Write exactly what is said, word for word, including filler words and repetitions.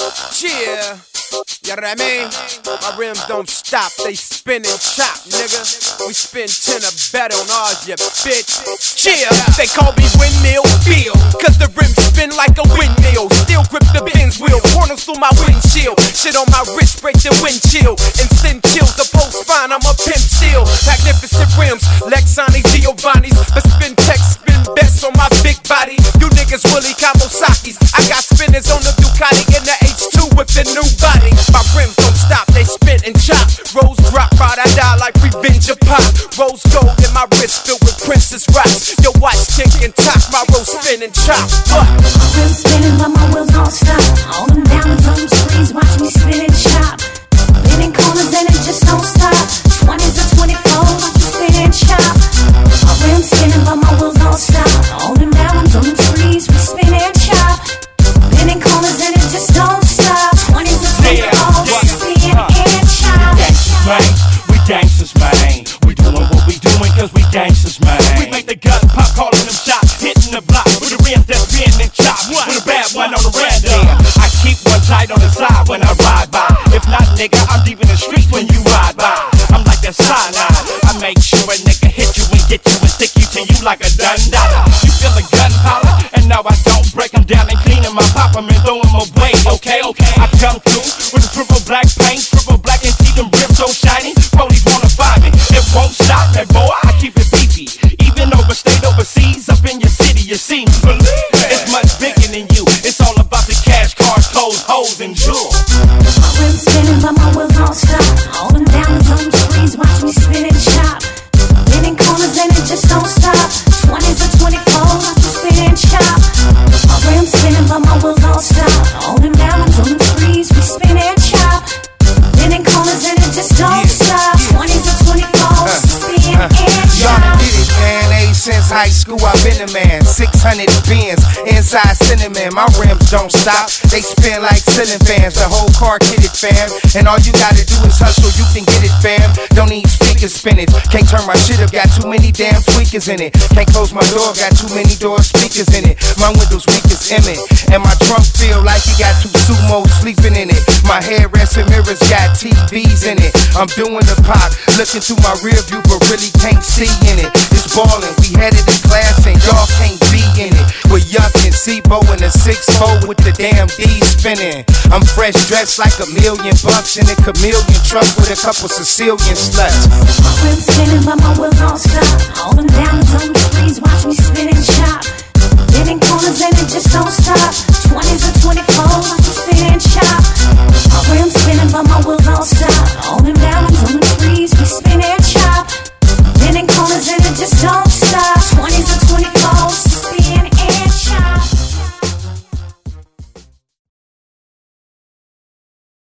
Yeah, you know what I mean? My rims don't stop, they spin and chop, nigga. We spin ten or better on ours, you bitch. Chill, they call me Windmill Feel, cause the rims spin like a windmill. Still grip the Benz wheel, corners through my windshield. Shit on my wrist, break the wind chill. And send chills, the post fine, I'm a pimp still. Magnificent rims, Lexani, Giovanni's. But spin tech, spin best on my big body. You niggas Willie Kawasaki's. I got spinners on the Ducati in the H two with the new body. My rims don't stop, they spin and chop. Rose drop, ride, I die like Revenge of Pop. Rose gold in my wrist filled with Princess Rocks. Your watch tick and top, my rose spin and chop. What? My rims spinning but my wheels don't stop. All them diamonds on them screens, watch me spin and chop. Bending corners and it just don't stop. Twenties or twenty-fours, watch me spin and chop. My rims spinning but my wheels don't stop. All them diamonds on them screens, we spin and chop. Bending corners and it just don't stop. Twenties or twenty-fours, watch me spin and chop. We gangsters, man. We doing what we doing cause we gangsters, man. We make the gun pop, calling them shots, hitting the block with the rims that spin and chop. With a bad one on the random. I keep one tight on the side when I ride by. If not, nigga, I'm deep in the streets when you ride by. I'm like that cyanide. I make sure a nigga hit you and get you and stick you to you like a dundada. You feel the gunpowder, and now I don't break them down and clean them. I pop them and throw them away. Okay, okay. I come through with a triple black paint, triple black and see them rims so shiny. Police wanna find me. It won't stop me, boy. I keep it beefy. Even overstate overseas, up in your city, you see me. Believe it. It's much bigger than you. It's all about the cash, cars, clothes, hoes, and jewels. My rims spinning but my wheels don't stop. All them diamonds on them screens, watch me spin and chop. Bending corners and it just don't stop. Twenties or twenty-fours, watch me spin and chop. My rims spinning but my wheels don't stop. All them diamonds on them screens, we spin and chop. Bending corners and it just don't stop. Twenties or twenty-fours, spin and chop. Y'all did it, man. A since high school, I've been a man. six hundred bins inside cinnamon. My rims don't stop. They spin like ceiling fans. The whole car kitted, fam. And all you gotta do is hustle. You can get it, fam. Don't need speakers spinach. Can't turn my shit up. Got too many damn tweakers in it. Can't close my door. Got too many door speakers in it. My windows weak as Emmett. And my trunk feel like you got two sumo sleeping in it. My headrest and mirrors got T Vs in it. I'm doing the pop. Looking through my rear view, but really can't see in it. It's ballin'. We headed in class and y'all can't be in it. With Yuck and Sebo in a six four with the damn D spinning. I'm fresh dressed like a million bucks in a chameleon truck with a couple Sicilian sluts. My rims spinning but my wheels don't stop. All them diamonds on the screens, watch me spin and chop. Bending corners and it just don't stop. Twenties or twenty-fours, watch me spin and chop. My rims spinning but my wheels don't stop. All them